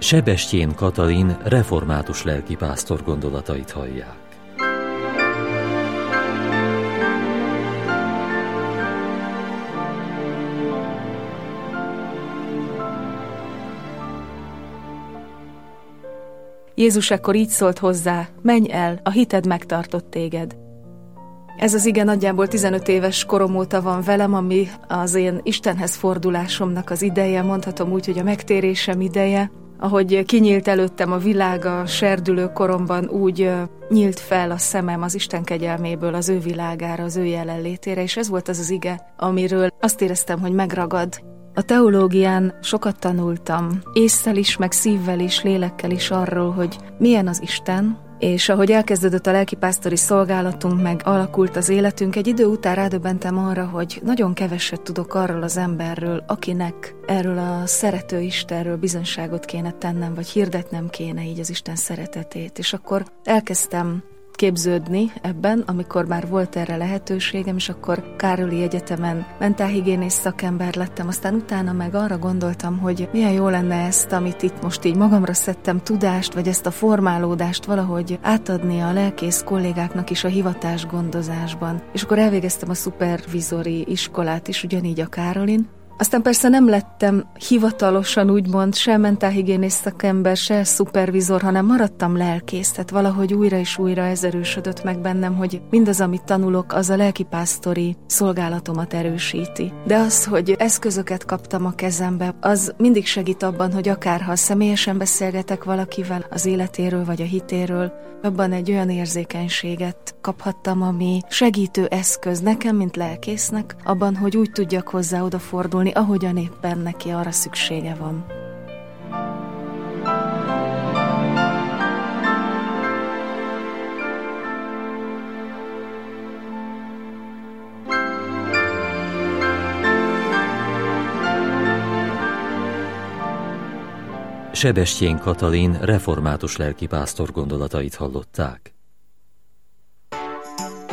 Sebestyén Katalin református lelkipásztor gondolatait hallják. Jézus ekkor így szólt hozzá: menj el, a hited megtartott téged. Ez az ige nagyjából 15 éves korom óta van velem, ami az én Istenhez fordulásomnak az ideje, mondhatom úgy, hogy a megtérésem ideje. Ahogy kinyílt előttem a világ a serdülő koromban, úgy nyílt fel a szemem az Isten kegyelméből az ő világára, az ő jelenlétére, és ez volt az az ige, amiről azt éreztem, hogy megragad. A teológián sokat tanultam, ésszel is, meg szívvel is, lélekkel is arról, hogy milyen az Isten, és ahogy elkezdődött a lelkipásztori szolgálatunk, meg alakult az életünk, egy idő után rádöbbentem arra, hogy nagyon keveset tudok arról az emberről, akinek erről a szerető Istenről bizonyságot kéne tennem, vagy hirdetnem kéne így az Isten szeretetét. És akkor elkezdtem képződni ebben, amikor már volt erre lehetőségem, és akkor Károli Egyetemen mentálhigiénész szakember lettem, aztán utána meg arra gondoltam, hogy milyen jó lenne ezt, amit itt most így magamra szedtem, tudást, vagy ezt a formálódást valahogy átadni a lelkész kollégáknak is a hivatásgondozásban. És akkor elvégeztem a szupervizori iskolát is, ugyanígy a Károlin. Aztán persze nem lettem hivatalosan úgymond se mentálhigiénész szakember, se szupervizor, hanem maradtam lelkész, tehát valahogy újra és újra ez erősödött meg bennem, hogy mindaz, amit tanulok, az a lelkipásztori szolgálatomat erősíti. De az, hogy eszközöket kaptam a kezembe, az mindig segít abban, hogy akárha személyesen beszélgetek valakivel az életéről vagy a hitéről, abban egy olyan érzékenységet kaphattam, ami segítő eszköz nekem, mint lelkésznek, abban, hogy úgy tudjak hozzá odafordulni, ahogyan éppen neki arra szüksége van. Sebestyén Katalin református lelkipásztor gondolatait hallották.